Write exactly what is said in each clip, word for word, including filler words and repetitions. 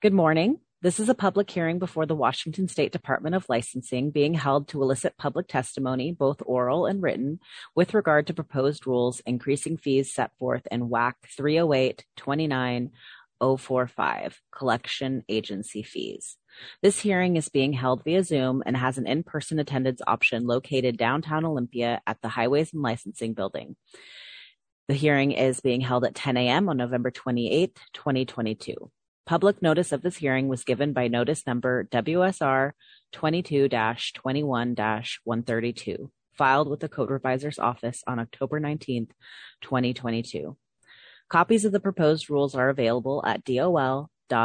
Good morning. This is a public hearing before the Washington State Department of Licensing being held to elicit public testimony, both oral and written, with regard to proposed rules increasing fees set forth in W A C three oh eight twenty-nine oh forty-five, collection agency fees. This hearing is being held via Zoom and has an in-person attendance option located downtown Olympia at the Highways and Licensing Building. The hearing is being held at ten a.m. on November twenty-eighth, twenty twenty-two. Public notice of this hearing was given by notice number W S R twenty-two dash twenty-one dash one thirty-two, filed with the Code Revisor's Office on October nineteenth, twenty twenty-two. Copies of the proposed rules are available at dol.wa.gov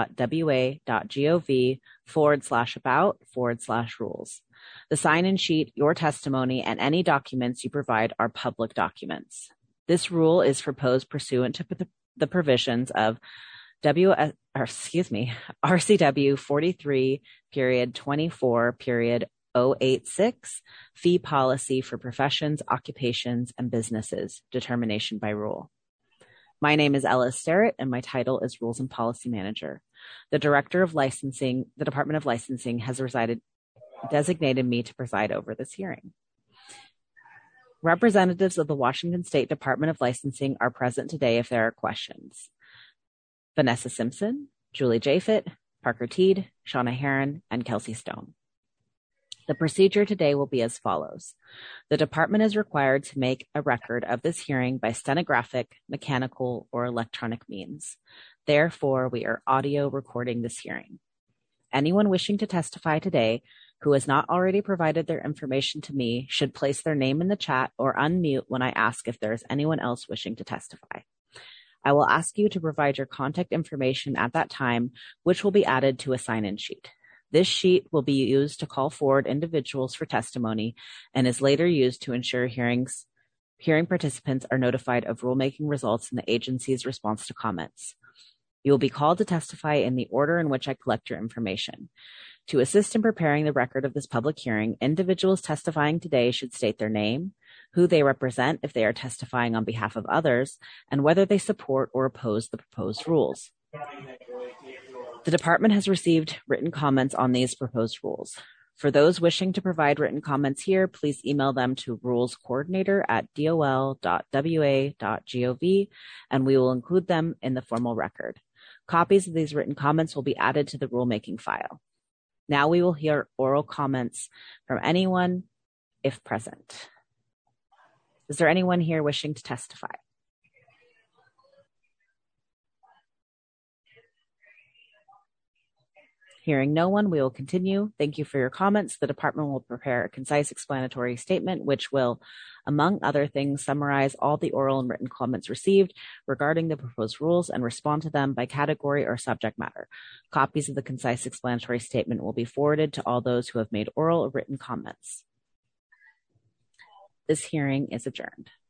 forward slash about forward slash rules. The sign-in sheet, your testimony, and any documents you provide are public documents. This rule is proposed pursuant to the, the provisions of W, or excuse me, R C W forty-three period twenty-four period oh eighty-six, fee policy for professions, occupations, and businesses, determination by rule. My name is Ella Sterrett, and my title is Rules and Policy Manager. The Director of Licensing, the Department of Licensing, has resided, designated me to preside over this hearing. Representatives of the Washington State Department of Licensing are present today if there are questions. Vanessa Simpson, Julie Jafet, Parker Teed, Shauna Heron, and Kelsey Stone. The procedure today will be as follows. The department is required to make a record of this hearing by stenographic, mechanical, or electronic means. Therefore, we are audio recording this hearing. Anyone wishing to testify today who has not already provided their information to me should place their name in the chat or unmute when I ask if there is anyone else wishing to testify. I will ask you to provide your contact information at that time, which will be added to a sign-in sheet. This sheet will be used to call forward individuals for testimony and is later used to ensure hearings, hearing participants are notified of rulemaking results and the agency's response to comments. You will be called to testify in the order in which I collect your information. To assist in preparing the record of this public hearing, individuals testifying today should state their name, who they represent if they are testifying on behalf of others, and whether they support or oppose the proposed rules. The department has received written comments on these proposed rules. For those wishing to provide written comments here, please email them to rulescoordinator at dol.wa.gov, and we will include them in the formal record. Copies of these written comments will be added to the rulemaking file. Now we will hear oral comments from anyone, if present. Is there anyone here wishing to testify? Hearing no one, we will continue. Thank you for your comments. The department will prepare a concise explanatory statement, which will, among other things, summarize all the oral and written comments received regarding the proposed rules and respond to them by category or subject matter. Copies of the concise explanatory statement will be forwarded to all those who have made oral or written comments. This hearing is adjourned.